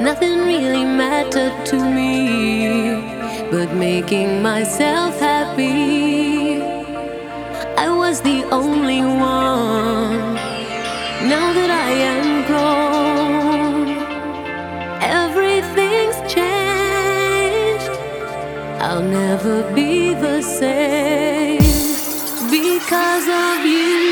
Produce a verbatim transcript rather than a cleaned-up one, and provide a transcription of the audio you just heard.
Nothing really mattered to me but making myself happy. I was the only one. Now that I am grown, everything's changed. I'll never be the same because of you.